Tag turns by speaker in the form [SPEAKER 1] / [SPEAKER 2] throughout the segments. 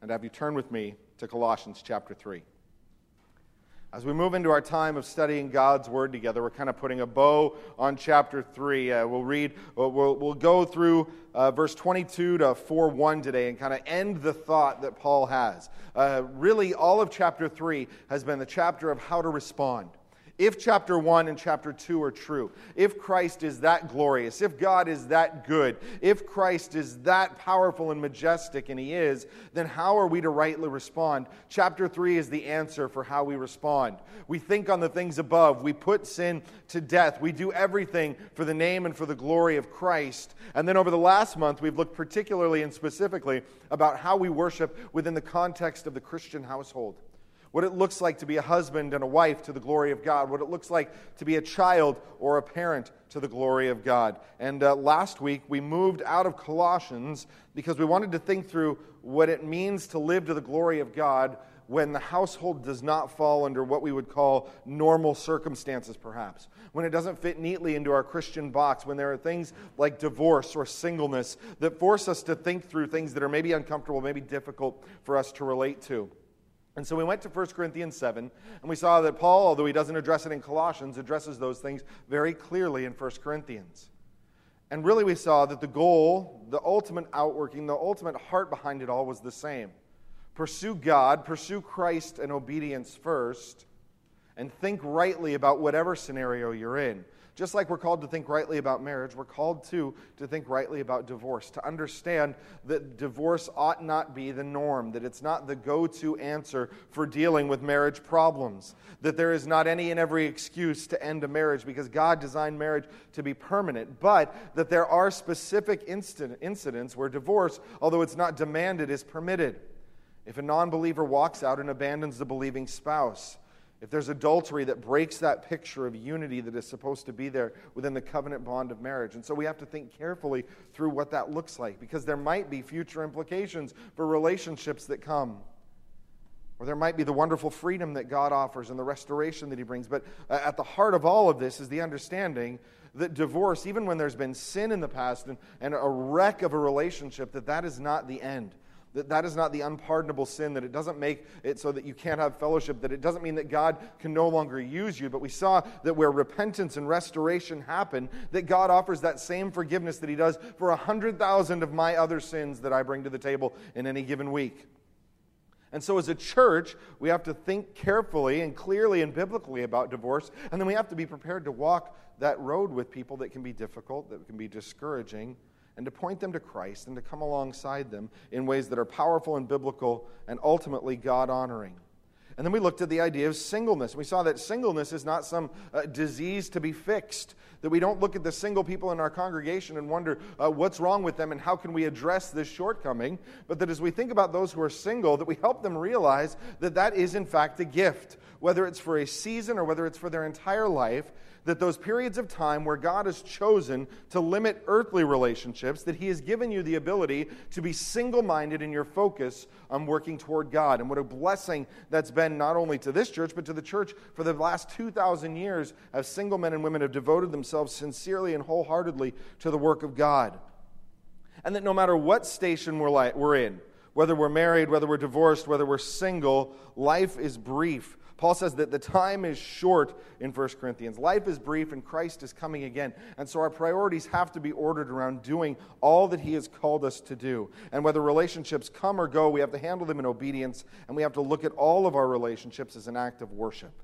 [SPEAKER 1] and have you turn with me to Colossians chapter 3. As we move into our time of studying God's Word together, we're kind of putting a bow on chapter 3. We'll go through verse 22 to 4:1 today and kind of end the thought that Paul has. Really, all of chapter 3 has been the chapter of how to respond. If chapter 1 and chapter 2 are true, if Christ is that glorious, if God is that good, if Christ is that powerful and majestic, and He is, then how are we to rightly respond? Chapter 3 is the answer for how we respond. We think on the things above. We put sin to death. We do everything for the name and for the glory of Christ. And then over the last month, we've looked particularly and specifically about how we worship within the context of the Christian household. What it looks like to be a husband and a wife to the glory of God. What it looks like to be a child or a parent to the glory of God. And last week we moved out of Colossians because we wanted to think through what it means to live to the glory of God when the household does not fall under what we would call normal circumstances, perhaps. When it doesn't fit neatly into our Christian box. When there are things like divorce or singleness that force us to think through things that are maybe uncomfortable, maybe difficult for us to relate to. And so we went to 1 Corinthians 7, and we saw that Paul, although he doesn't address it in Colossians, addresses those things very clearly in 1 Corinthians. And really we saw that the goal, the ultimate outworking, the ultimate heart behind it all was the same. Pursue God, pursue Christ and obedience first, and think rightly about whatever scenario you're in. Just like we're called to think rightly about marriage, we're called to think rightly about divorce, to understand that divorce ought not be the norm, that it's not the go-to answer for dealing with marriage problems, that there is not any and every excuse to end a marriage because God designed marriage to be permanent, but that there are specific incidents where divorce, although it's not demanded, is permitted. If a non-believer walks out and abandons the believing spouse, if there's adultery that breaks that picture of unity that is supposed to be there within the covenant bond of marriage. And so we have to think carefully through what that looks like, because there might be future implications for relationships that come. Or there might be the wonderful freedom that God offers and the restoration that He brings. But at the heart of all of this is the understanding that divorce, even when there's been sin in the past and a wreck of a relationship, that is not the end. That is not the unpardonable sin, that it doesn't make it so that you can't have fellowship, that it doesn't mean that God can no longer use you. But we saw that where repentance and restoration happen, that God offers that same forgiveness that He does for 100,000 of my other sins that I bring to the table in any given week. And so as a church, we have to think carefully and clearly and biblically about divorce, and then we have to be prepared to walk that road with people that can be difficult, that can be discouraging, and to point them to Christ and to come alongside them in ways that are powerful and biblical and ultimately God-honoring. And then we looked at the idea of singleness. We saw that singleness is not some disease to be fixed, that we don't look at the single people in our congregation and wonder what's wrong with them and how can we address this shortcoming, but that as we think about those who are single, that we help them realize that that is in fact a gift, whether it's for a season or whether it's for their entire life, that those periods of time where God has chosen to limit earthly relationships, that He has given you the ability to be single-minded in your focus on working toward God. And what a blessing that's been not only to this church, but to the church for the last 2,000 years as single men and women have devoted themselves sincerely and wholeheartedly to the work of God. And that no matter what station we're in, whether we're married, whether we're divorced, whether we're single, life is brief. Paul says that the time is short in 1 Corinthians. Life is brief and Christ is coming again. And so our priorities have to be ordered around doing all that He has called us to do. And whether relationships come or go, we have to handle them in obedience, and we have to look at all of our relationships as an act of worship.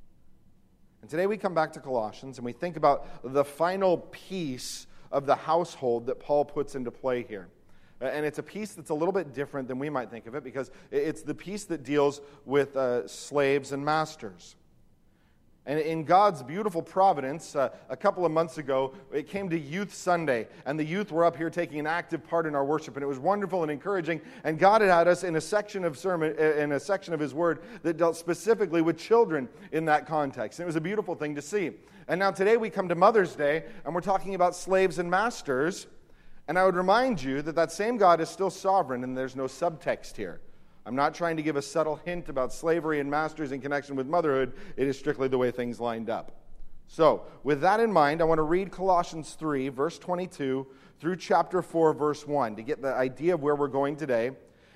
[SPEAKER 1] And today we come back to Colossians and we think about the final piece of the household that Paul puts into play here. And it's a piece that's a little bit different than we might think of it, because it's the piece that deals with slaves and masters. And in God's beautiful providence, a couple of months ago, it came to Youth Sunday, and the youth were up here taking an active part in our worship, and it was wonderful and encouraging. And God had us in a section of His Word that dealt specifically with children in that context. And it was a beautiful thing to see. And now today we come to Mother's Day, and we're talking about slaves and masters. And I would remind you that that same God is still sovereign, and there's no subtext here. I'm not trying to give a subtle hint about slavery and masters in connection with motherhood. It is strictly the way things lined up. So, with that in mind, I want to read Colossians 3, verse 22, through chapter 4, verse 1, to get the idea of where we're going today.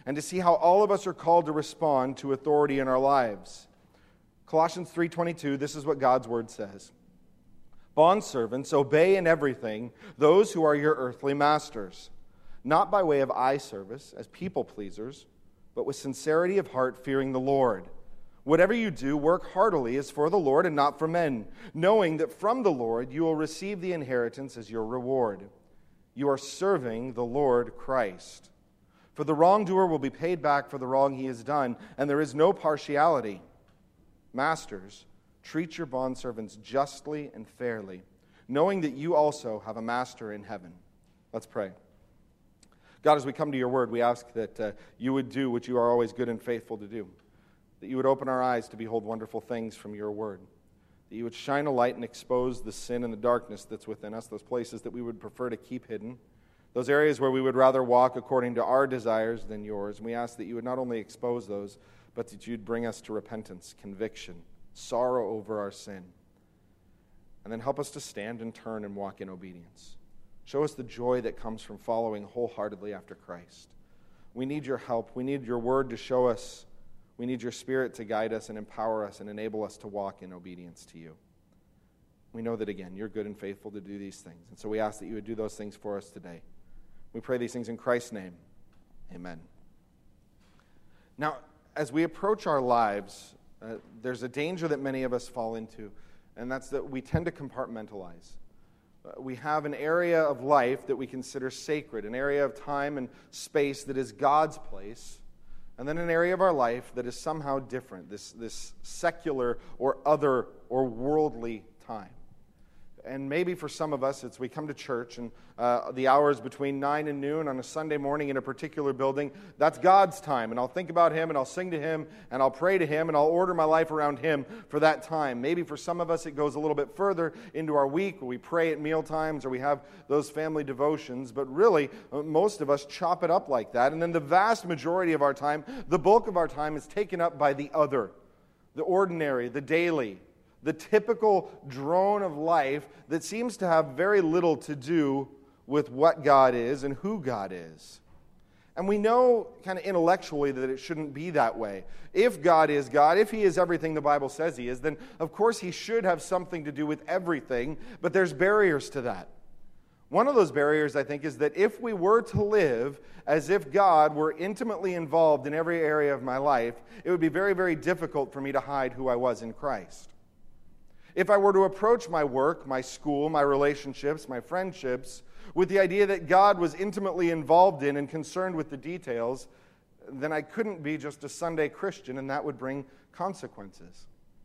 [SPEAKER 1] and to see how all of us are called to respond to authority in our lives. Colossians 3:22, this is what God's word says. Bondservants, obey in everything those who are your earthly masters, not by way of eye service as people pleasers, but with sincerity of heart, fearing the Lord. Whatever you do, work heartily as for the Lord and not for men, knowing that from the Lord you will receive the inheritance as your reward. You are serving the Lord Christ. For the wrongdoer will be paid back for the wrong he has done, and there is no partiality. Masters, treat your bondservants justly and fairly, knowing that you also have a master in heaven. Let's pray. God, as we come to your word, we ask that you would do what you are always good and faithful to do, that you would open our eyes to behold wonderful things from your word, that you would shine a light and expose the sin and the darkness that's within us, those places that we would prefer to keep hidden, those areas where we would rather walk according to our desires than yours. And we ask that you would not only expose those, but that you'd bring us to repentance, conviction, sorrow over our sin, and then help us to stand and turn and walk in obedience. Show us the joy that comes from following wholeheartedly after Christ. We need your help. We need your word to show us. We need your Spirit to guide us and empower us and enable us to walk in obedience to you. We know that, again, you're good and faithful to do these things. And so we ask that you would do those things for us today. We pray these things in Christ's name. Amen. Now, as we approach our lives, there's a danger that many of us fall into, and that's that we tend to compartmentalize. We have an area of life that we consider sacred, an area of time and space that is God's place, and then an area of our life that is somehow different, this secular or other or worldly time. And maybe for some of us, it's we come to church and the hours between 9 and noon on a Sunday morning in a particular building, that's God's time. And I'll think about him and I'll sing to him and I'll pray to him and I'll order my life around him for that time. Maybe for some of us, it goes a little bit further into our week where we pray at meal times or we have those family devotions. But really, most of us chop it up like that. And then the vast majority of our time, the bulk of our time is taken up by the other, the ordinary, the daily, the typical drone of life that seems to have very little to do with what God is and who God is. And we know kind of intellectually that it shouldn't be that way. If God is God, if he is everything the Bible says he is, then of course he should have something to do with everything, but there's barriers to that. One of those barriers, I think, is that if we were to live as if God were intimately involved in every area of my life, it would be very, very difficult for me to hide who I was in Christ. If I were to approach my work, my school, my relationships, my friendships, with the idea that God was intimately involved in and concerned with the details, then I couldn't be just a Sunday Christian, and that would bring consequences.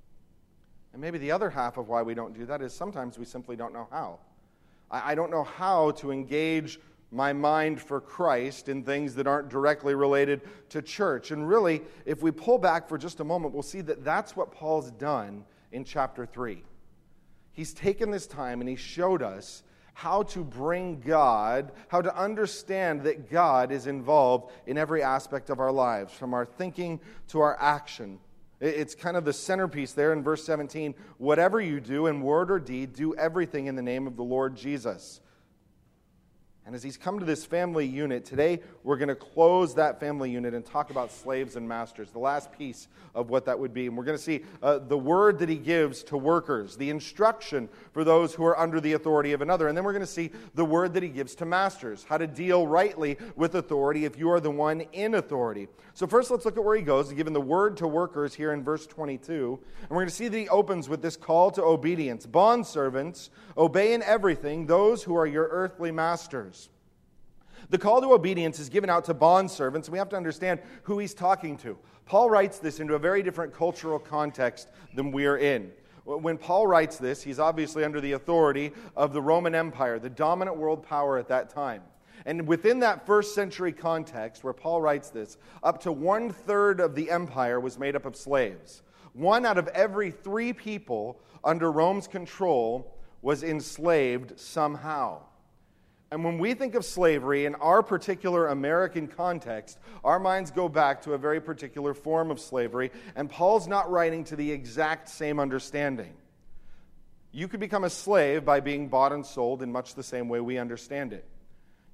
[SPEAKER 1] And maybe the other half of why we don't do that is sometimes we simply don't know how. I don't know how to engage my mind for Christ in things that aren't directly related to church. And really, if we pull back for just a moment, we'll see that that's what Paul's done in chapter 3. He's taken this time and he showed us how to bring God, how to understand that God is involved in every aspect of our lives, from our thinking to our action. It's kind of the centerpiece there in verse 17. Whatever you do in word or deed, do everything in the name of the Lord Jesus. And as he's come to this family unit, today we're going to close that family unit and talk about slaves and masters, the last piece of what that would be. And we're going to see the word that he gives to workers, the instruction for those who are under the authority of another. And then we're going to see the word that he gives to masters, how to deal rightly with authority if you are the one in authority. So first let's look at where he goes, given the word to workers here in verse 22. And we're going to see that he opens with this call to obedience. Bondservants, obey in everything those who are your earthly masters. The call to obedience is given out to bondservants, and we have to understand who he's talking to. Paul writes this into a very different cultural context than we are in. When Paul writes this, he's obviously under the authority of the Roman Empire, the dominant world power at that time. And within that first century context where Paul writes this, up to 1/3 of the empire was made up of slaves. 1 out of every 3 people under Rome's control was enslaved somehow. And when we think of slavery in our particular American context, our minds go back to a very particular form of slavery, and Paul's not writing to the exact same understanding. You could become a slave by being bought and sold in much the same way we understand it.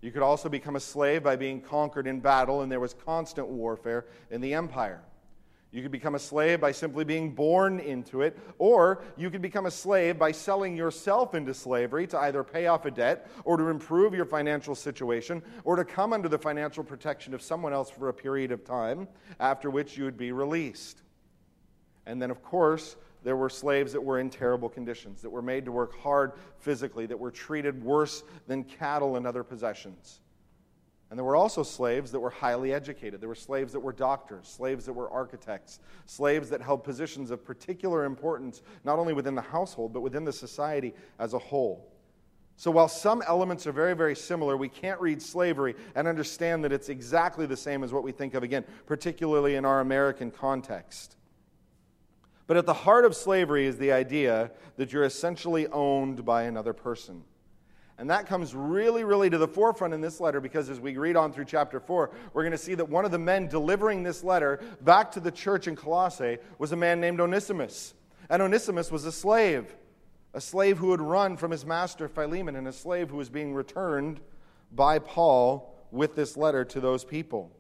[SPEAKER 1] You could also become a slave by being conquered in battle, and there was constant warfare in the empire. You could become a slave by simply being born into it, or you could become a slave by selling yourself into slavery to either pay off a debt or to improve your financial situation or to come under the financial protection of someone else for a period of time, after which you would be released. And then, of course, there were slaves that were in terrible conditions, that were made to work hard physically, that were treated worse than cattle and other possessions. And there were also slaves that were highly educated. There were slaves that were doctors, slaves that were architects, slaves that held positions of particular importance, not only within the household, but within the society as a whole. So while some elements are very, very similar, we can't read slavery and understand that it's exactly the same as what we think of, again, particularly in our American context. But at the heart of slavery is the idea that you're essentially owned by another person. And that comes really, really to the forefront in this letter, because as we read on through chapter 4, we're going to see that one of the men delivering this letter back to the church in Colossae was a man named Onesimus. And Onesimus was a slave who had run from his master Philemon, and a slave who was being returned by Paul with this letter to those people.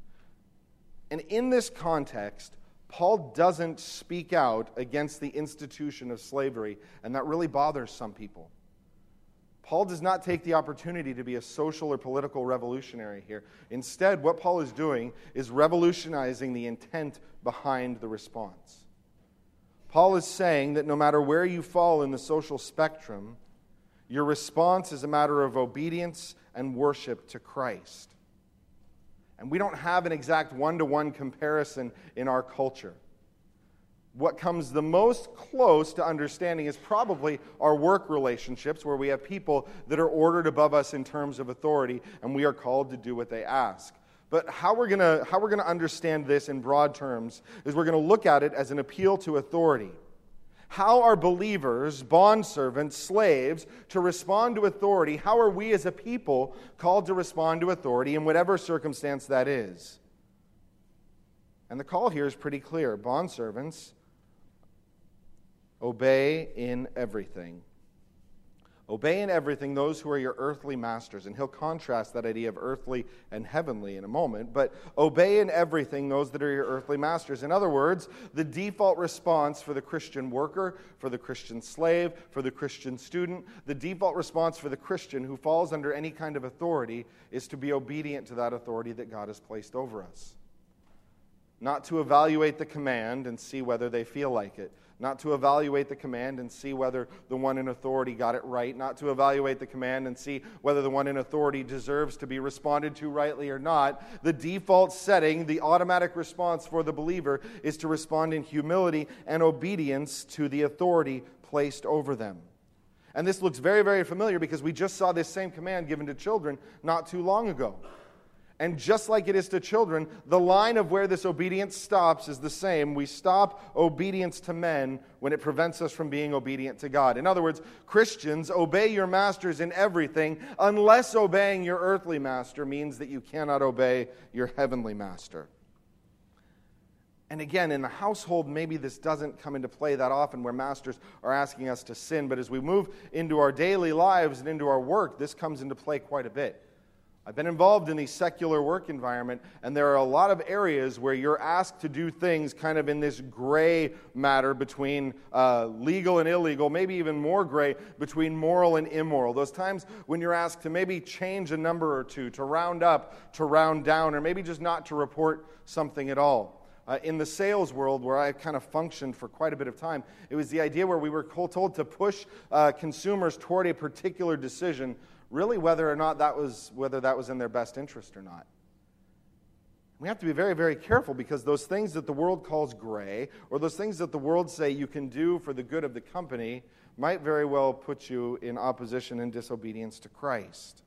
[SPEAKER 1] And in this context, Paul doesn't speak out against the institution of slavery, and that really bothers some people. Paul does not take the opportunity to be a social or political revolutionary here. Instead, what Paul is doing is revolutionizing the intent behind the response. Paul is saying that no matter where you fall in the social spectrum, your response is a matter of obedience and worship to Christ. And we don't have an exact one-to-one comparison in our culture. What comes the most close to understanding is probably our work relationships, where we have people that are ordered above us in terms of authority, and we are called to do what they ask. But how we're going to understand this in broad terms is we're going to look at it as an appeal to authority. How are believers, bondservants, slaves to respond to authority? How are we as a people called to respond to authority in whatever circumstance that is? And the call here is pretty clear. Bondservants, obey in everything. Obey in everything those who are your earthly masters. And he'll contrast that idea of earthly and heavenly in a moment. But obey in everything those that are your earthly masters. In other words, the default response for the Christian worker, for the Christian slave, for the Christian student, the default response for the Christian who falls under any kind of authority is to be obedient to that authority that God has placed over us. Not to evaluate the command and see whether they feel like it. Not to evaluate the command and see whether the one in authority got it right. Not to evaluate the command and see whether the one in authority deserves to be responded to rightly or not. The default setting, the automatic response for the believer, is to respond in humility and obedience to the authority placed over them. And this looks very, very familiar because we just saw this same command given to children not too long ago. And just like it is to children, the line of where this obedience stops is the same. We stop obedience to men when it prevents us from being obedient to God. In other words, Christians, obey your masters in everything, unless obeying your earthly master means that you cannot obey your heavenly master. And again, in the household, maybe this doesn't come into play that often where masters are asking us to sin. But as we move into our daily lives and into our work, this comes into play quite a bit. I've been involved in the secular work environment, and there are a lot of areas where you're asked to do things kind of in this gray matter between legal and illegal, maybe even more gray between moral and immoral. Those times when you're asked to maybe change a number or two, to round up, to round down, or maybe just not to report something at all. In the sales world, where I kind of functioned for quite a bit of time, it was the idea where we were told to push consumers toward a particular decision, really whether that was in their best interest or not. We have to be very, very careful, because those things that the world calls gray, or those things that the world say you can do for the good of the company, might very well put you in opposition and disobedience to Christ.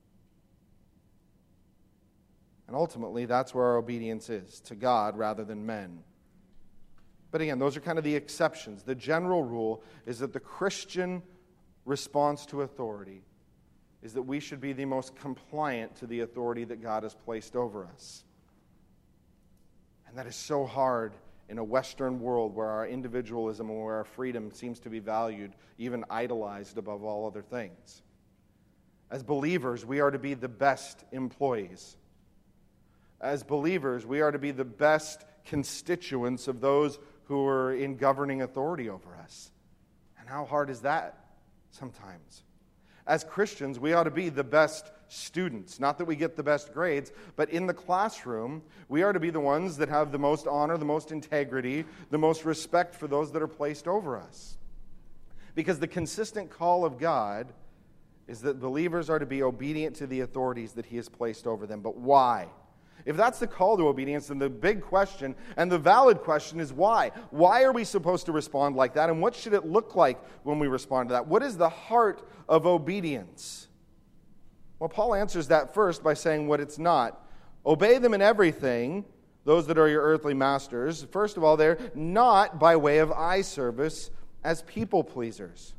[SPEAKER 1] And ultimately, that's where our obedience is, to God rather than men. But again, those are kind of the exceptions. The general rule is that the Christian response to authority is that we should be the most compliant to the authority that God has placed over us. And that is so hard in a Western world where our individualism and where our freedom seems to be valued, even idolized above all other things. As believers, we are to be the best employees. As believers, we are to be the best constituents of those who are in governing authority over us. And how hard is that sometimes? As Christians, we ought to be the best students. Not that we get the best grades, but in the classroom, we are to be the ones that have the most honor, the most integrity, the most respect for those that are placed over us. Because the consistent call of God is that believers are to be obedient to the authorities that He has placed over them. But why? If that's the call to obedience, then the big question and the valid question is why? Why are we supposed to respond like that? And what should it look like when we respond to that? What is the heart of obedience? Well, Paul answers that first by saying what it's not. Obey them in everything, those that are your earthly masters. First of all, they're not by way of eye service as people pleasers.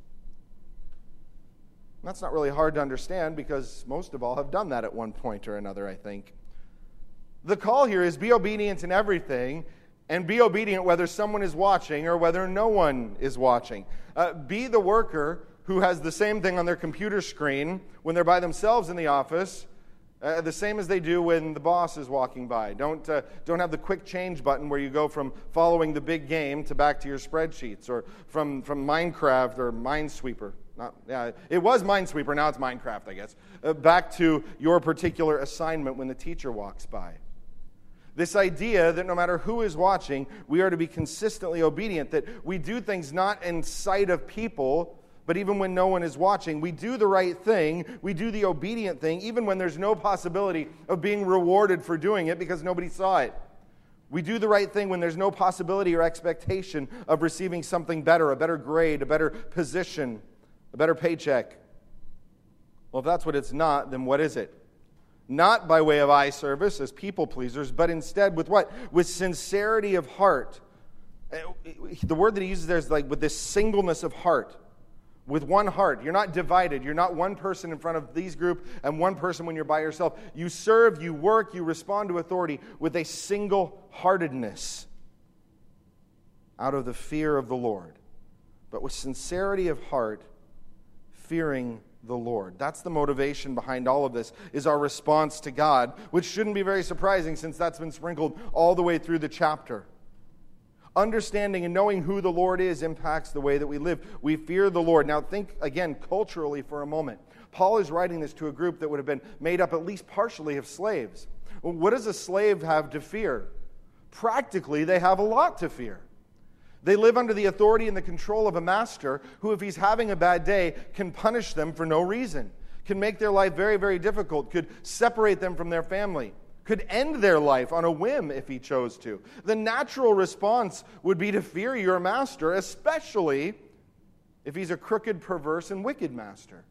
[SPEAKER 1] That's not really hard to understand because most of all have done that at one point or another, I think. The call here is be obedient in everything, and be obedient whether someone is watching or whether no one is watching. Be the worker who has the same thing on their computer screen when they're by themselves in the office, the same as they do when the boss is walking by. Don't have the quick change button where you go from following the big game to back to your spreadsheets, or from Minecraft or Minesweeper. It was Minesweeper, now it's Minecraft, I guess. Back to your particular assignment when the teacher walks by. This idea that no matter who is watching, we are to be consistently obedient, that we do things not in sight of people, but even when no one is watching. We do the right thing, we do the obedient thing, even when there's no possibility of being rewarded for doing it because nobody saw it. We do the right thing when there's no possibility or expectation of receiving something better, a better grade, a better position, a better paycheck. Well, if that's what it's not, then what is it? Not by way of eye service as people pleasers, but instead with what? With sincerity of heart. The word that he uses there is like with this singleness of heart. With one heart. You're not divided. You're not one person in front of these group and one person when you're by yourself. You serve, you work, you respond to authority with a single-heartedness out of the fear of the Lord. But with sincerity of heart, fearing the Lord. That's the motivation behind all of this, is our response to God, which shouldn't be very surprising since that's been sprinkled all the way through the chapter. Understanding and knowing who the Lord is impacts the way that we live. We fear the Lord. Now think again culturally for a moment. Paul is writing this to a group that would have been made up at least partially of slaves. Well, what does a slave have to fear? Practically, they have a lot to fear. They live under the authority and the control of a master who, if he's having a bad day, can punish them for no reason, can make their life very, very difficult, could separate them from their family, could end their life on a whim if he chose to. The natural response would be to fear your master, especially if he's a crooked, perverse, and wicked master.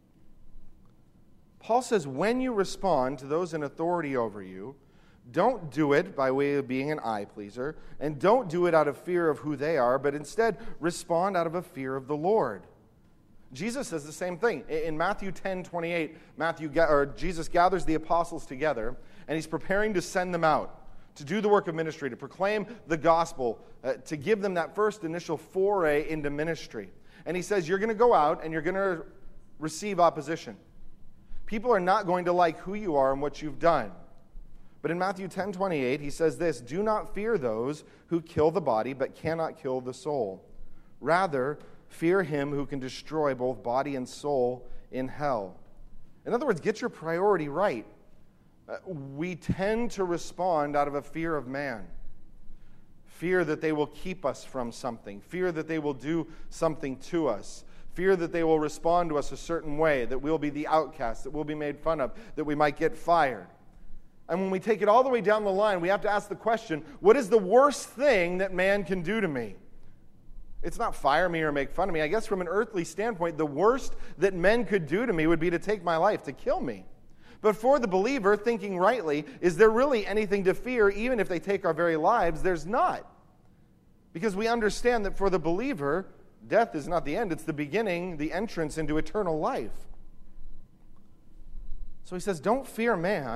[SPEAKER 1] Paul says when you respond to those in authority over you, don't do it by way of being an eye pleaser, and don't do it out of fear of who they are, but instead respond out of a fear of the Lord. Jesus says the same thing. In Matthew 10:28, Jesus gathers the apostles together, and he's preparing to send them out to do the work of ministry, to proclaim the gospel, to give them that first initial foray into ministry. And he says, you're going to go out and you're going to receive opposition. People are not going to like who you are and what you've done. But in Matthew 10:28, he says this, do not fear those who kill the body but cannot kill the soul. Rather, fear him who can destroy both body and soul in hell. In other words, get your priority right. We tend to respond out of a fear of man. Fear that they will keep us from something. Fear that they will do something to us. Fear that they will respond to us a certain way, that we'll be the outcast, that we'll be made fun of, that we might get fired. And when we take it all the way down the line, we have to ask the question, what is the worst thing that man can do to me? It's not fire me or make fun of me. I guess from an earthly standpoint, the worst that men could do to me would be to take my life, to kill me. But for the believer, thinking rightly, is there really anything to fear, even if they take our very lives? There's not. Because we understand that for the believer, death is not the end. It's the beginning, the entrance into eternal life. So he says, don't fear man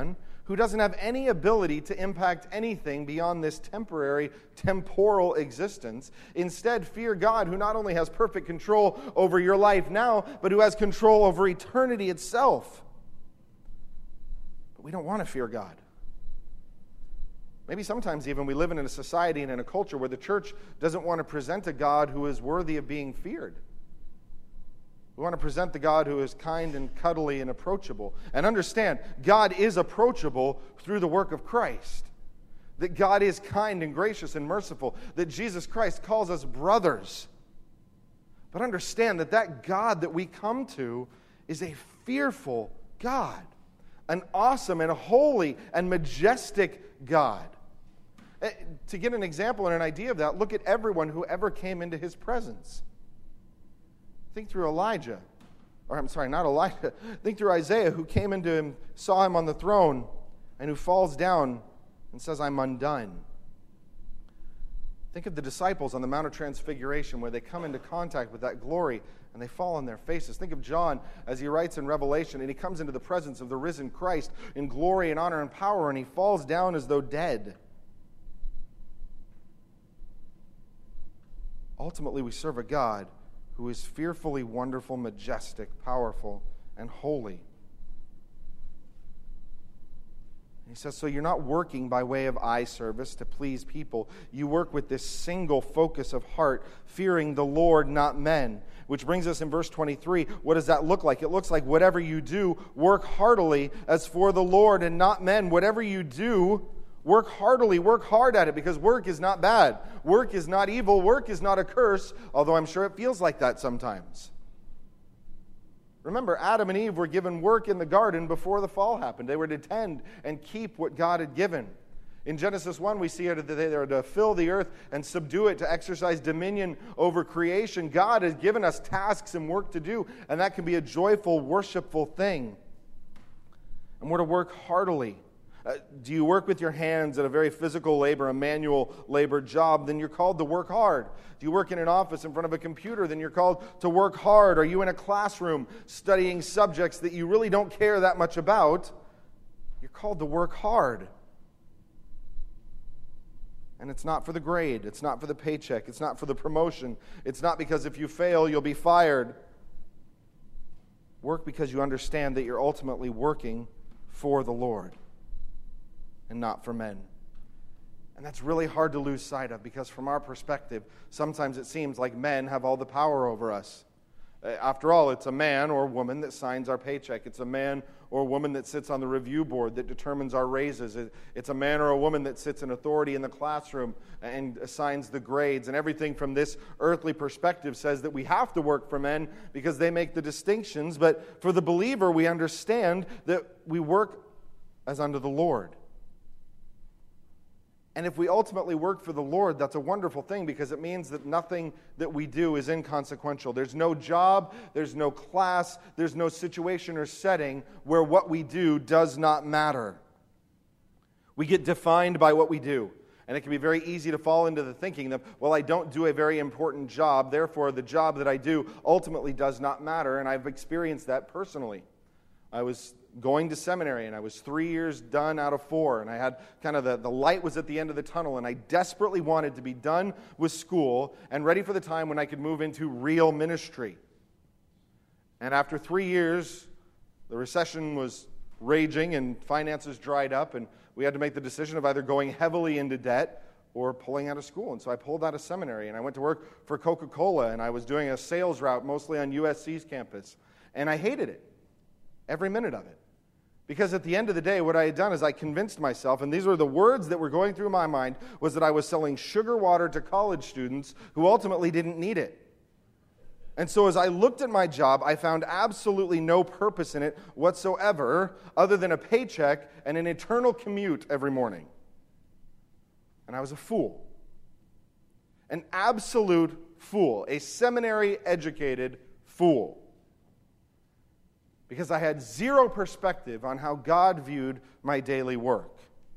[SPEAKER 1] who doesn't have any ability to impact anything beyond this temporary, temporal existence. Instead, fear God, who not only has perfect control over your life now, but who has control over eternity itself. But we don't want to fear God. Maybe sometimes even we live in a society and in a culture where the church doesn't want to present a God who is worthy of being feared. We want to present the God who is kind and cuddly and approachable. And understand, God is approachable through the work of Christ. That God is kind and gracious and merciful. That Jesus Christ calls us brothers. But understand that that God that we come to is a fearful God. An awesome and holy and majestic God. To get an example and an idea of that, look at everyone who ever came into his presence. Think through Elijah, or I'm sorry, not Elijah. Think through Isaiah, who came into him, saw him on the throne, and who falls down and says, I'm undone. Think of the disciples on the Mount of Transfiguration, where they come into contact with that glory, and they fall on their faces. Think of John as he writes in Revelation, and he comes into the presence of the risen Christ in glory and honor and power, and he falls down as though dead. Ultimately, we serve a God who is fearfully wonderful, majestic, powerful, and holy. And he says, so you're not working by way of eye service to please people. You work with this single focus of heart, fearing the Lord, not men. Which brings us in verse 23. What does that look like? It looks like whatever you do, work heartily as for the Lord and not men. Whatever you do, work heartily, work hard at it, because work is not bad. Work is not evil. Work is not a curse, although I'm sure it feels like that sometimes. Remember, Adam and Eve were given work in the garden before the fall happened. They were to tend and keep what God had given. In Genesis 1, we see that they are to fill the earth and subdue it, to exercise dominion over creation. God has given us tasks and work to do, and that can be a joyful, worshipful thing. And we're to work heartily. Do you work with your hands at a very physical labor, a manual labor job? Then you're called to work hard. Do you work in an office in front of a computer? Then you're called to work hard. Are you in a classroom studying subjects that you really don't care that much about? You're called to work hard. And it's not for the grade. It's not for the paycheck. It's not for the promotion. It's not because if you fail, you'll be fired. Work because you understand that you're ultimately working for the Lord and not for men. And that's really hard to lose sight of, because from our perspective, sometimes it seems like men have all the power over us. After all, it's a man or woman that signs our paycheck. It's a man or woman that sits on the review board that determines our raises. It's a man or a woman that sits in authority in the classroom and assigns the grades. And everything from this earthly perspective says that we have to work for men because they make the distinctions. But for the believer, we understand that we work as unto the Lord. And if we ultimately work for the Lord, that's a wonderful thing, because it means that nothing that we do is inconsequential. There's no job, there's no class, there's no situation or setting where what we do does not matter. We get defined by what we do. And it can be very easy to fall into the thinking that, well, I don't do a very important job, therefore the job that I do ultimately does not matter. And I've experienced that personally. I was going to seminary, and I was 3 years done out of 4, and I had kind of the light was at the end of the tunnel, and I desperately wanted to be done with school and ready for the time when I could move into real ministry. And after 3 years, the recession was raging and finances dried up, and we had to make the decision of either going heavily into debt or pulling out of school. And so I pulled out of seminary, and I went to work for Coca-Cola, and I was doing a sales route mostly on USC's campus, and I hated it, every minute of it. Because at the end of the day, what I had done is I convinced myself, and these were the words that were going through my mind, was that I was selling sugar water to college students who ultimately didn't need it. And so as I looked at my job, I found absolutely no purpose in it whatsoever, other than a paycheck and an eternal commute every morning. And I was a fool. An absolute fool. A seminary-educated fool. Because I had zero perspective on how God viewed my daily work.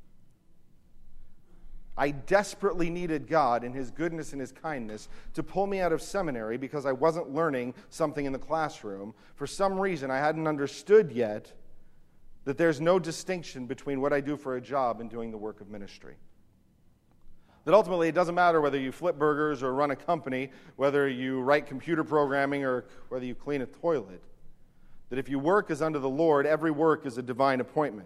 [SPEAKER 1] I desperately needed God in His goodness and His kindness to pull me out of seminary because I wasn't learning something in the classroom. For some reason I hadn't understood yet that there's no distinction between what I do for a job and doing the work of ministry. That ultimately it doesn't matter whether you flip burgers or run a company, whether you write computer programming or whether you clean a toilet. That if you work as unto the Lord, every work is a divine appointment.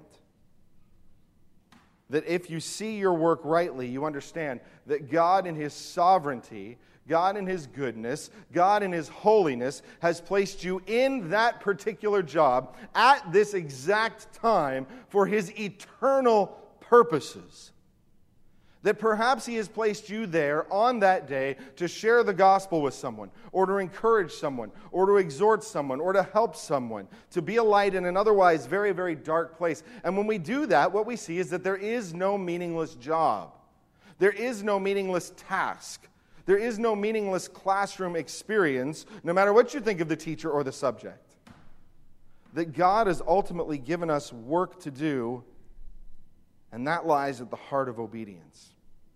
[SPEAKER 1] That if you see your work rightly, you understand that God in His sovereignty, God in His goodness, God in His holiness has placed you in that particular job at this exact time for His eternal purposes. That perhaps He has placed you there on that day to share the gospel with someone, or to encourage someone, or to exhort someone, or to help someone, to be a light in an otherwise very, very dark place. And when we do that, what we see is that there is no meaningless job. There is no meaningless task. There is no meaningless classroom experience, no matter what you think of the teacher or the subject. That God has ultimately given us work to do, and that lies at the heart of obedience.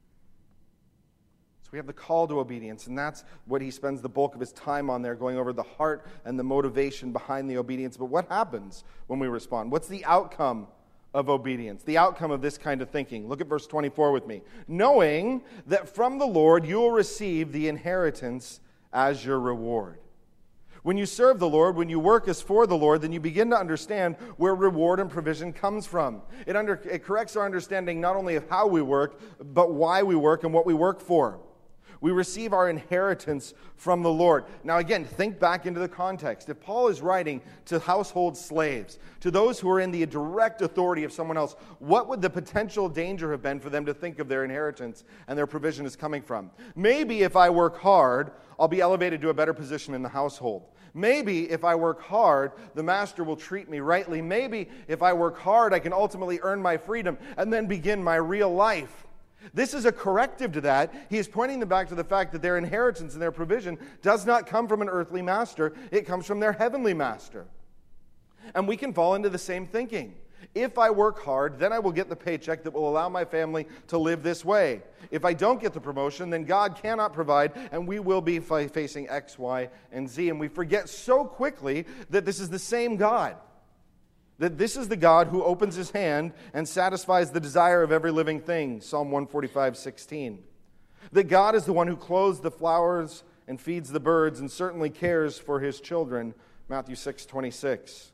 [SPEAKER 1] So we have the call to obedience, and that's what he spends the bulk of his time on there, going over the heart and the motivation behind the obedience. But what happens when we respond? What's the outcome of obedience? The outcome of this kind of thinking. Look at verse 24 with me. Knowing that from the Lord you will receive the inheritance as your reward. When you serve the Lord, when you work as for the Lord, then you begin to understand where reward and provision comes from. It corrects our understanding not only of how we work, but why we work and what we work for. We receive our inheritance from the Lord. Now again, think back into the context. If Paul is writing to household slaves, to those who are in the direct authority of someone else, what would the potential danger have been for them to think of their inheritance and their provision as coming from? Maybe if I work hard, I'll be elevated to a better position in the household. Maybe if I work hard, the master will treat me rightly. Maybe if I work hard, I can ultimately earn my freedom and then begin my real life. This is a corrective to that. He is pointing them back to the fact that their inheritance and their provision does not come from an earthly master. It comes from their heavenly master. And we can fall into the same thinking. If I work hard, then I will get the paycheck that will allow my family to live this way. If I don't get the promotion, then God cannot provide, and we will be facing X, Y, and Z. And we forget so quickly that this is the same God. That this is the God who opens his hand and satisfies the desire of every living thing, Psalm 145:16. That God is the one who clothes the flowers and feeds the birds and certainly cares for his children, Matthew 6:26.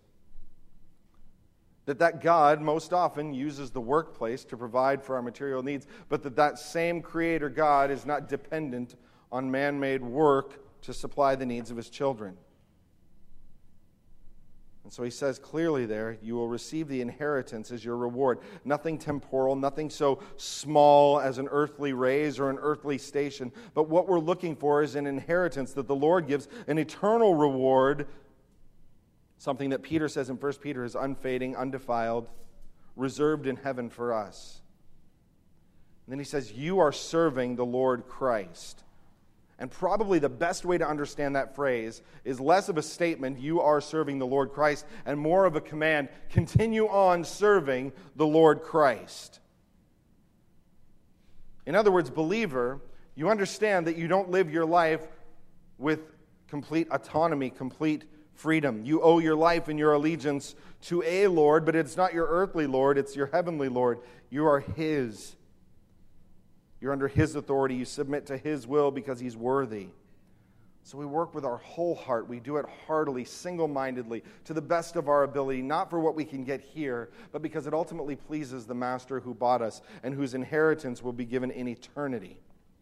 [SPEAKER 1] That God most often uses the workplace to provide for our material needs, but that same Creator God is not dependent on man-made work to supply the needs of his children. And so he says clearly there, you will receive the inheritance as your reward. Nothing temporal, nothing so small as an earthly raise or an earthly station. But what we're looking for is an inheritance that the Lord gives, an eternal reward, something that Peter says in 1 Peter is unfading, undefiled, reserved in heaven for us. And then he says, you are serving the Lord Christ. And probably the best way to understand that phrase is less of a statement, you are serving the Lord Christ, and more of a command, continue on serving the Lord Christ. In other words, believer, you understand that you don't live your life with complete autonomy, complete freedom. You owe your life and your allegiance to a Lord, but it's not your earthly Lord, it's your heavenly Lord. You are his. You're under his authority. You submit to his will because he's worthy. So we work with our whole heart. We do it heartily, single-mindedly, to the best of our ability, not for what we can get here, but because it ultimately pleases the master who bought us and whose inheritance will be given in eternity.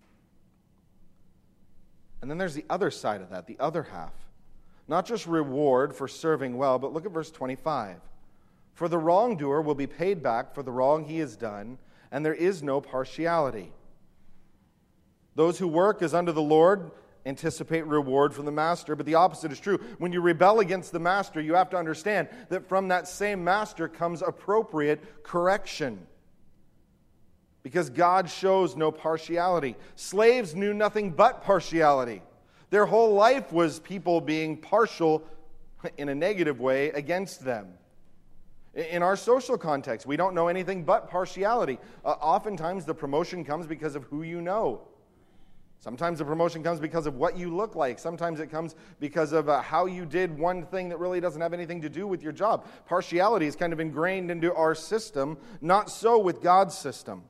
[SPEAKER 1] And then there's the other side of that, the other half. Not just reward for serving well, but look at verse 25. For the wrongdoer will be paid back for the wrong he has done, and there is no partiality. Those who work as unto the Lord anticipate reward from the master, but the opposite is true. When you rebel against the master, you have to understand that from that same master comes appropriate correction. Because God shows no partiality. Slaves knew nothing but partiality. Their whole life was people being partial in a negative way against them. In our social context, we don't know anything but partiality. Oftentimes the promotion comes because of who you know. Sometimes the promotion comes because of what you look like. Sometimes it comes because of how you did one thing that really doesn't have anything to do with your job. Partiality is kind of ingrained into our system, not so with God's system.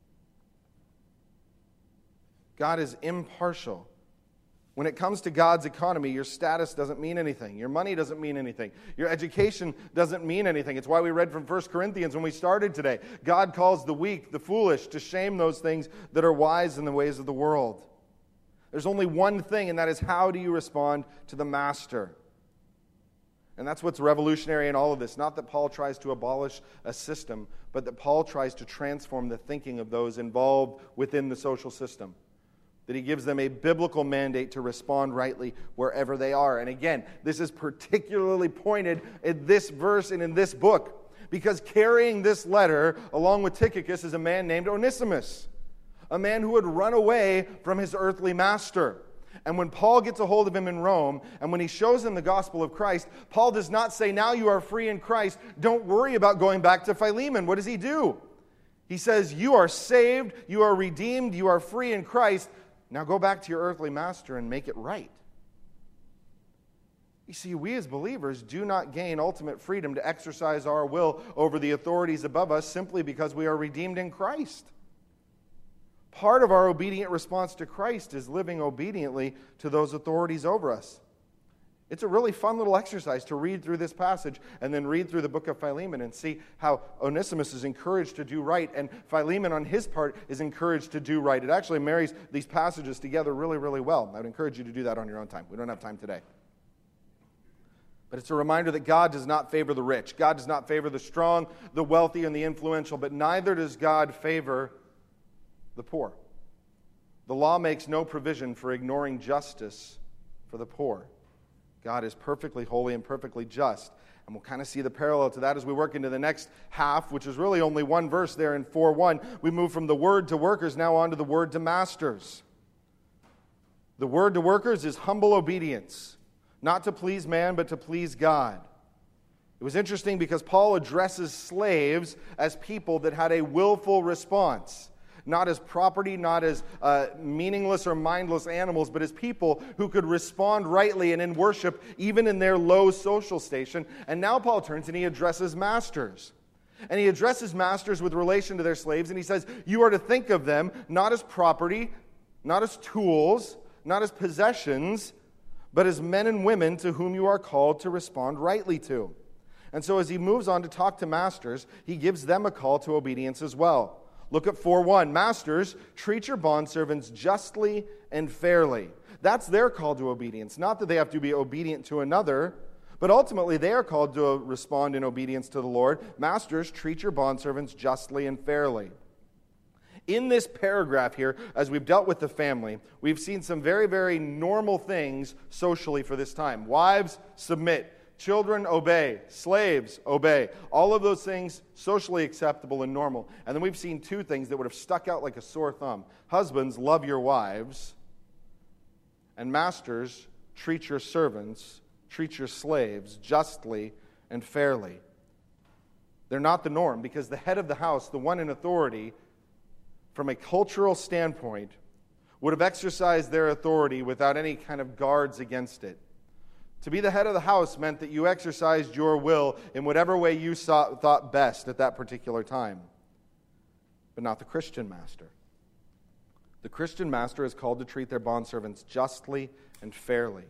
[SPEAKER 1] God is impartial. When it comes to God's economy, your status doesn't mean anything. Your money doesn't mean anything. Your education doesn't mean anything. It's why we read from 1 Corinthians when we started today. God calls the weak, the foolish, to shame those things that are wise in the ways of the world. There's only one thing, and that is, how do you respond to the master? And that's what's revolutionary in all of this. Not that Paul tries to abolish a system, but that Paul tries to transform the thinking of those involved within the social system. That he gives them a biblical mandate to respond rightly wherever they are. And again, this is particularly pointed in this verse and in this book, because carrying this letter along with Tychicus is a man named Onesimus, a man who had run away from his earthly master. And when Paul gets a hold of him in Rome, and when he shows him the gospel of Christ, Paul does not say, now you are free in Christ, don't worry about going back to Philemon. What does he do? He says, you are saved, you are redeemed, you are free in Christ. Now go back to your earthly master and make it right. You see, we as believers do not gain ultimate freedom to exercise our will over the authorities above us simply because we are redeemed in Christ. Part of our obedient response to Christ is living obediently to those authorities over us. It's a really fun little exercise to read through this passage and then read through the book of Philemon and see how Onesimus is encouraged to do right, and Philemon on his part is encouraged to do right. It actually marries these passages together really, really well. I would encourage you to do that on your own time. We don't have time today. But it's a reminder that God does not favor the rich. God does not favor the strong, the wealthy, and the influential, but neither does God favor the poor. The law makes no provision for ignoring justice for the poor. God is perfectly holy and perfectly just. And we'll kind of see the parallel to that as we work into the next half, which is really only one verse there in 4:1. We move from the word to workers now on to the word to masters. The word to workers is humble obedience, not to please man, but to please God. It was interesting because Paul addresses slaves as people that had a willful response. Not as property, not as meaningless or mindless animals, but as people who could respond rightly and in worship, even in their low social station. And now Paul turns and he addresses masters. And he addresses masters with relation to their slaves, and he says, you are to think of them not as property, not as tools, not as possessions, but as men and women to whom you are called to respond rightly to. And so as he moves on to talk to masters, he gives them a call to obedience as well. Look at 4:1. Masters, treat your bondservants justly and fairly. That's their call to obedience. Not that they have to be obedient to another, but ultimately they are called to respond in obedience to the Lord. Masters, treat your bondservants justly and fairly. In this paragraph here, as we've dealt with the family, we've seen some very, very normal things socially for this time. Wives, submit. Children, obey. Slaves, obey. All of those things socially acceptable and normal. And then we've seen two things that would have stuck out like a sore thumb. Husbands, love your wives. And masters, treat your servants, treat your slaves justly and fairly. They're not the norm, because the head of the house, the one in authority, from a cultural standpoint, would have exercised their authority without any kind of guards against it. To be the head of the house meant that you exercised your will in whatever way you thought best at that particular time. But not the Christian master. The Christian master is called to treat their bondservants justly and fairly.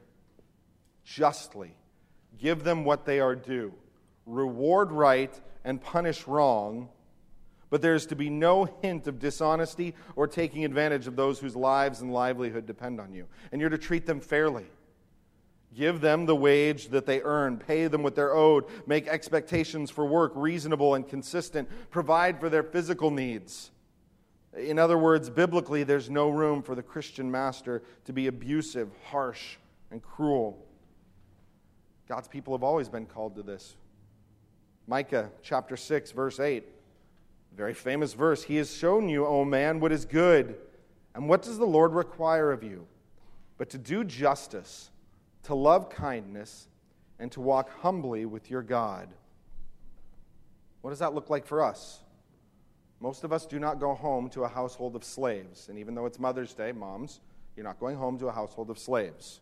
[SPEAKER 1] Justly. Give them what they are due. Reward right and punish wrong. But there is to be no hint of dishonesty or taking advantage of those whose lives and livelihood depend on you. And you're to treat them fairly. Give them the wage that they earn. Pay them what they're owed. Make expectations for work reasonable and consistent. Provide for their physical needs. In other words, biblically, there's no room for the Christian master to be abusive, harsh, and cruel. God's people have always been called to this. Micah chapter 6, verse 8. Very famous verse. He has shown you, O man, what is good. And what does the Lord require of you? But to do justice, to love kindness, and to walk humbly with your God. What does that look like for us? Most of us do not go home to a household of slaves. And even though it's Mother's Day, moms, You're not going home to a household of slaves.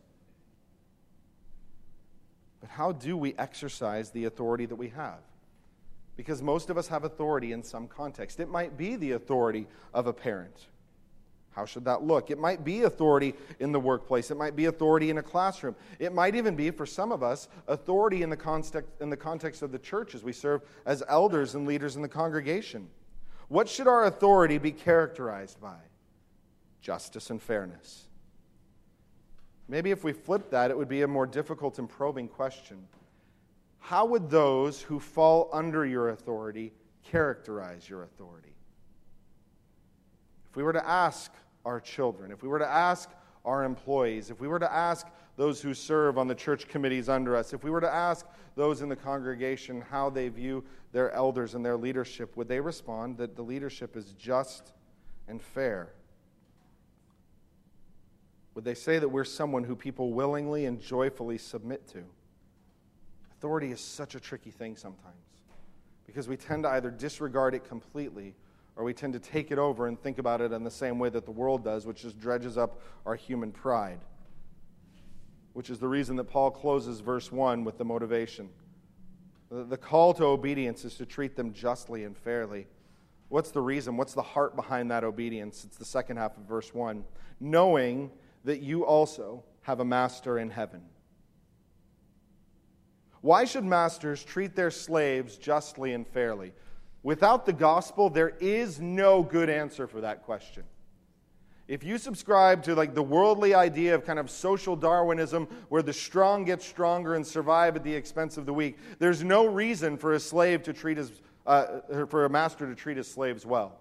[SPEAKER 1] But how do we exercise the authority that we have? Because most of us have authority in some context. It might be the authority of a parent. How should that look? It might be authority in the workplace. It might be authority in a classroom. It might even be, for some of us, authority in the context of the church as we serve as elders and leaders in the congregation. What should our authority be characterized by? Justice and fairness. Maybe if we flip that, it would be a more difficult and probing question. How would those who fall under your authority characterize your authority? If we were to ask our children, if we were to ask our employees, if we were to ask those who serve on the church committees under us, if we were to ask those in the congregation how they view their elders and their leadership, would they respond that the leadership is just and fair? Would they say that we're someone who people willingly and joyfully submit to? Authority is such a tricky thing sometimes because we tend to either disregard it completely or we tend to take it over and think about it in the same way that the world does, which just dredges up our human pride, which is the reason that Paul closes verse 1 with the motivation. The call to obedience is to treat them justly and fairly. What's the reason? What's the heart behind that obedience? It's the second half of verse 1. Knowing that you also have a master in heaven. Why should masters treat their slaves justly and fairly? Without the gospel, there is no good answer for that question. If you subscribe to the worldly idea of kind of social Darwinism where the strong get stronger and survive at the expense of the weak, there's no reason for a slave to treat for a master to treat his slaves well.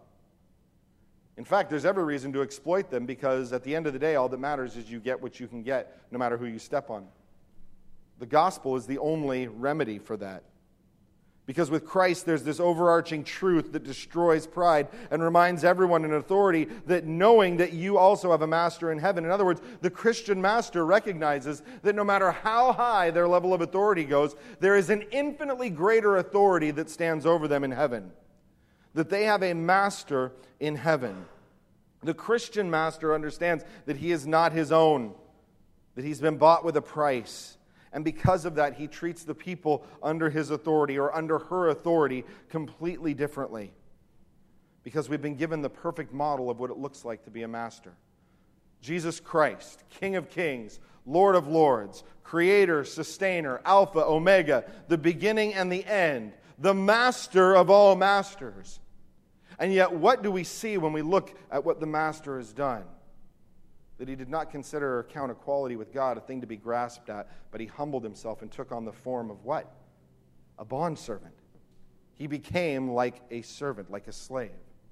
[SPEAKER 1] In fact, there's every reason to exploit them because at the end of the day, all that matters is you get what you can get no matter who you step on. The gospel is the only remedy for that. Because with Christ, there's this overarching truth that destroys pride and reminds everyone in authority that knowing that you also have a master in heaven. In other words, the Christian master recognizes that no matter how high their level of authority goes, there is an infinitely greater authority that stands over them in heaven. That they have a master in heaven. The Christian master understands that he is not his own, that he's been bought with a price. And because of that, he treats the people under his authority or under her authority completely differently. Because we've been given the perfect model of what it looks like to be a master. Jesus Christ, King of Kings, Lord of Lords, Creator, Sustainer, Alpha, Omega, the beginning and the end, the master of all masters. And yet, what do we see when we look at what the master has done? That he did not consider or count equality with God a thing to be grasped at, but he humbled himself and took on the form of what? A bondservant. He became like a servant, like a slave.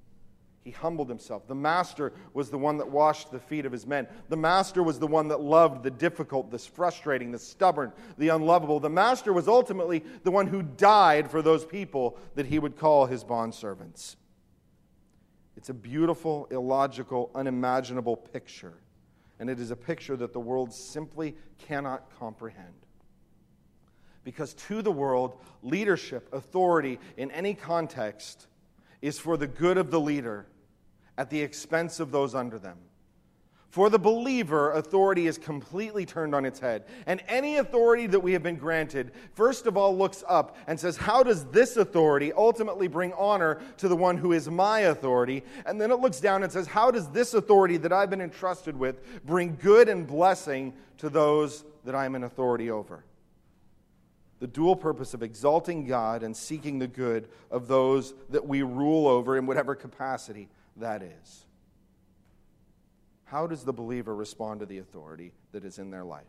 [SPEAKER 1] He humbled himself. The master was the one that washed the feet of his men. The master was the one that loved the difficult, the frustrating, the stubborn, the unlovable. The master was ultimately the one who died for those people that he would call his bondservants. It's a beautiful, illogical, unimaginable picture. And it is a picture that the world simply cannot comprehend. Because to the world, leadership, authority in any context is for the good of the leader at the expense of those under them. For the believer, authority is completely turned on its head. And any authority that we have been granted, first of all, looks up and says, how does this authority ultimately bring honor to the one who is my authority? And then it looks down and says, how does this authority that I've been entrusted with bring good and blessing to those that I'm in authority over? The dual purpose of exalting God and seeking the good of those that we rule over in whatever capacity that is. How does the believer respond to the authority that is in their life?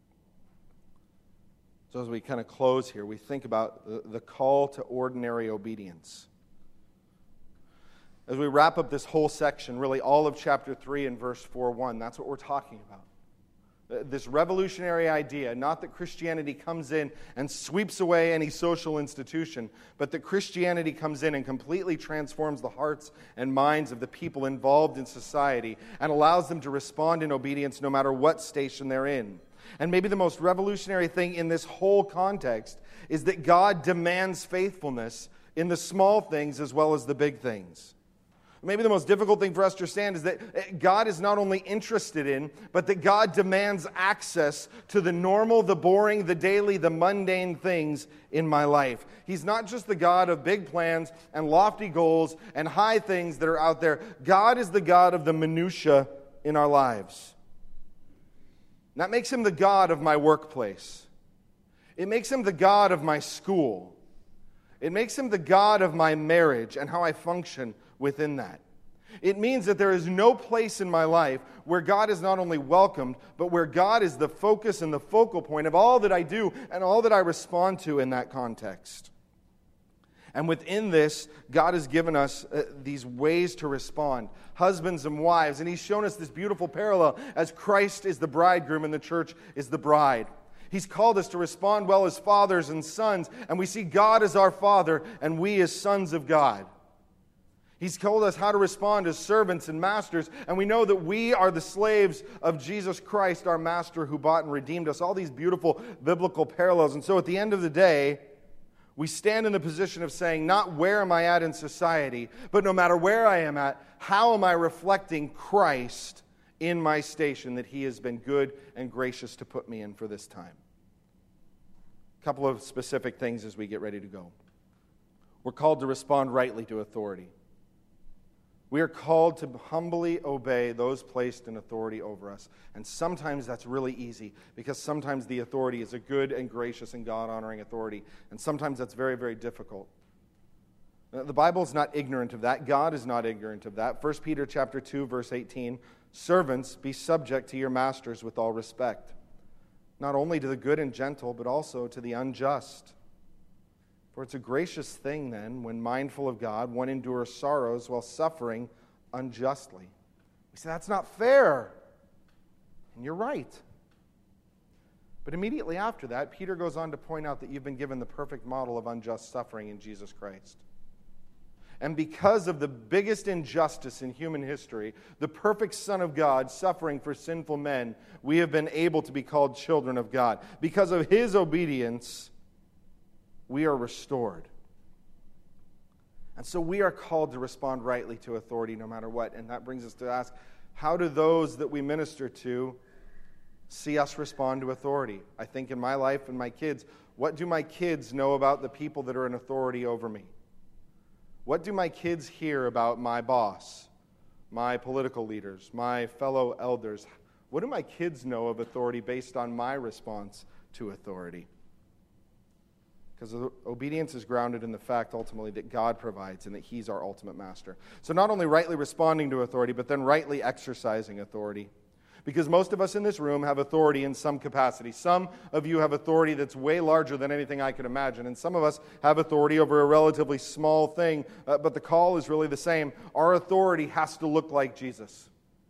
[SPEAKER 1] So as we kind of close here, we think about the call to ordinary obedience. As we wrap up this whole section, really all of chapter 3 and verse 4:1, that's what we're talking about. This revolutionary idea, not that Christianity comes in and sweeps away any social institution, but that Christianity comes in and completely transforms the hearts and minds of the people involved in society and allows them to respond in obedience no matter what station they're in. And maybe the most revolutionary thing in this whole context is that God demands faithfulness in the small things as well as the big things. Maybe the most difficult thing for us to understand is that God is not only interested in, but that God demands access to the normal, the boring, the daily, the mundane things in my life. He's not just the God of big plans and lofty goals and high things that are out there. God is the God of the minutia in our lives. And that makes him the God of my workplace. It makes him the God of my school. It makes him the God of my marriage and how I function within that. It means that there is no place in my life where God is not only welcomed, but where God is the focus and the focal point of all that I do and all that I respond to in that context. And within this, God has given us these ways to respond, husbands and wives, and he's shown us this beautiful parallel as Christ is the bridegroom and the church is the bride. He's called us to respond well as fathers and sons, and we see God as our Father and we as sons of God. He's told us how to respond as servants and masters, and we know that we are the slaves of Jesus Christ, our Master who bought and redeemed us. All these beautiful biblical parallels. And so at the end of the day, we stand in the position of saying, not where am I at in society, but no matter where I am at, how am I reflecting Christ in my station that he has been good and gracious to put me in for this time. A couple of specific things as we get ready to go. We're called to respond rightly to authority. We are called to humbly obey those placed in authority over us. And sometimes that's really easy because sometimes the authority is a good and gracious and God-honoring authority. And sometimes that's very, very difficult. The Bible is not ignorant of that. God is not ignorant of that. 1 Peter chapter 2, verse 18, servants, be subject to your masters with all respect, not only to the good and gentle, but also to the unjust. For it's a gracious thing then, when mindful of God, one endures sorrows while suffering unjustly. We say, that's not fair. And you're right. But immediately after that, Peter goes on to point out that you've been given the perfect model of unjust suffering in Jesus Christ. And because of the biggest injustice in human history, the perfect Son of God suffering for sinful men, we have been able to be called children of God. Because of his obedience, we are restored. And so we are called to respond rightly to authority no matter what. And that brings us to ask, how do those that we minister to see us respond to authority? I think in my life and my kids, what do my kids know about the people that are in authority over me? What do my kids hear about my boss, my political leaders, my fellow elders? What do my kids know of authority based on my response to authority? Because obedience is grounded in the fact, ultimately, that God provides and that he's our ultimate master. So not only rightly responding to authority, but then rightly exercising authority. Because most of us in this room have authority in some capacity. Some of you have authority that's way larger than anything I could imagine. And some of us have authority over a relatively small thing, but the call is really the same. Our authority has to look like Jesus.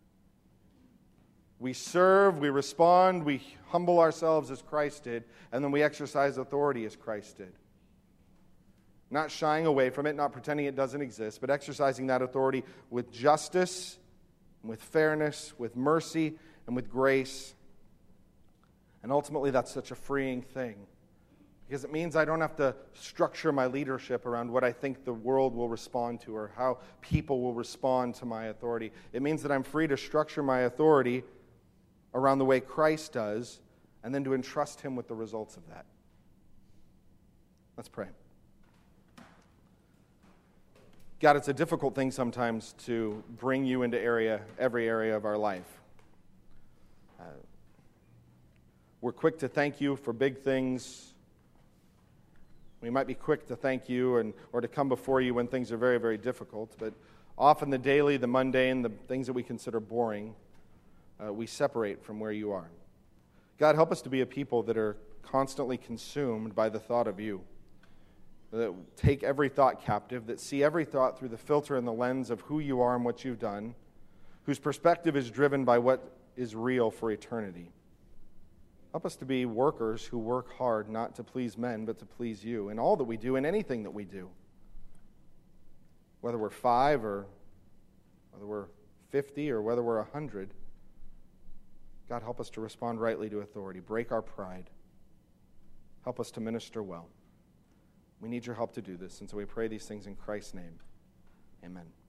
[SPEAKER 1] We serve, we respond, we humble ourselves as Christ did, and then we exercise authority as Christ did. Not shying away from it, not pretending it doesn't exist, but exercising that authority with justice, with fairness, with mercy, and with grace. And ultimately, that's such a freeing thing, because it means I don't have to structure my leadership around what I think the world will respond to or how people will respond to my authority. It means that I'm free to structure my authority around the way Christ does, and then to entrust him with the results of that. Let's pray. God, it's a difficult thing sometimes to bring you into every area of our life. We're quick to thank you for big things. We might be quick to thank you or to come before you when things are very, very difficult, but often the daily, the mundane, the things that we consider boring, we separate from where you are. God, help us to be a people that are constantly consumed by the thought of you, that take every thought captive, that see every thought through the filter and the lens of who you are and what you've done, whose perspective is driven by what is real for eternity. Help us to be workers who work hard not to please men, but to please you in all that we do, in anything that we do. Whether we're 5 or whether we're 50 or whether we're 100, God, help us to respond rightly to authority. Break our pride. Help us to minister well. We need your help to do this, and so we pray these things in Christ's name. Amen.